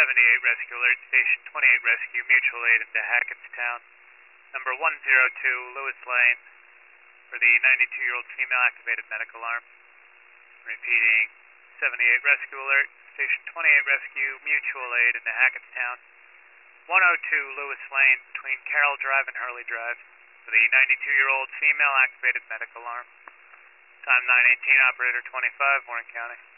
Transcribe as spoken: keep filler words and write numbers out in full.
seventy-eight Rescue Alert, Station twenty-eight Rescue, mutual aid into Hackettstown. Number one zero two, Lewis Lane, for the ninety-two-year-old female activated medical alarm. Repeating, seventy-eight Rescue Alert, Station twenty-eight Rescue, mutual aid into Hackettstown. one oh two Lewis Lane, between Carroll Drive and Hurley Drive, for the ninety-two-year-old female activated medical alarm. Time nine eighteen, operator twenty-five, Warren County.